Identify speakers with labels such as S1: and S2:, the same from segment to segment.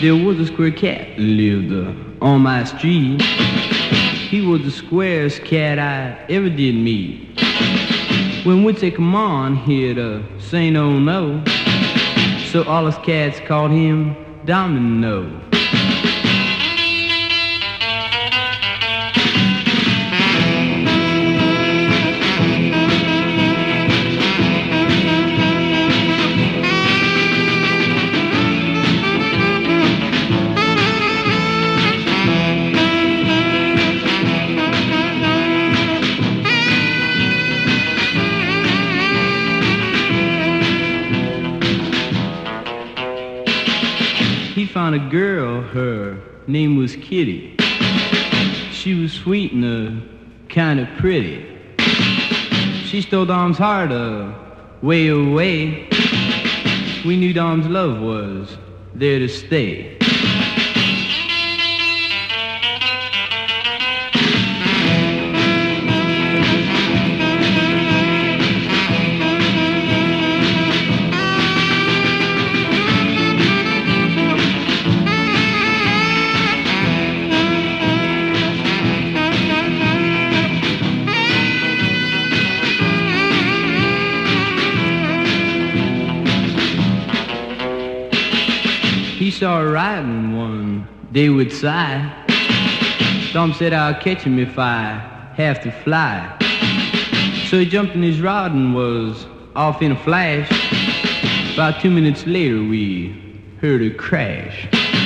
S1: There was a square cat lived on my street. He was the squarest cat I ever did meet. When we say come on, he'd say no, no. So all us cats called him Domino. He found a girl, her name was Kitty. She was sweet and kind of pretty. She stole Dom's heart way away. We knew Dom's love was there to stay. He saw her riding one day with Si. Dom said, I'll catch him if I have to fly. So he jumped in his rod and was off in a flash. About 2 minutes later, we heard a crash.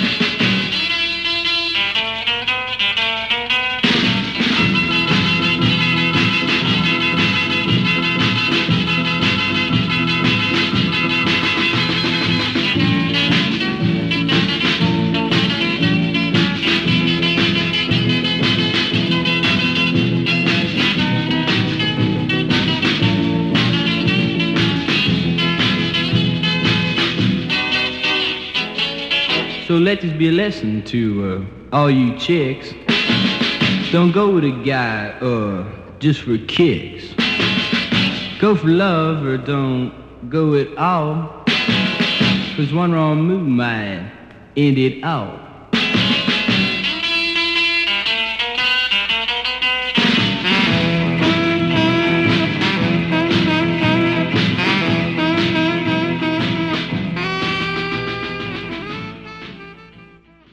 S1: So let this be a lesson to all you chicks. Don't go with a guy just for kicks. Go for love or don't go at all. 'Cause one wrong move might end it all.